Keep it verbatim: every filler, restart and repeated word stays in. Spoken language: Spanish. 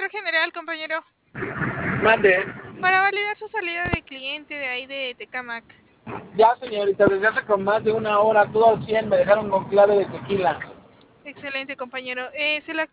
control general, compañero. Mande. Para validar su salida de cliente de ahí de Tecamac. Ya, señorita, desde hace con más de una hora, todo al cien, me dejaron con clave de tequila. Excelente, compañero. Eh, se le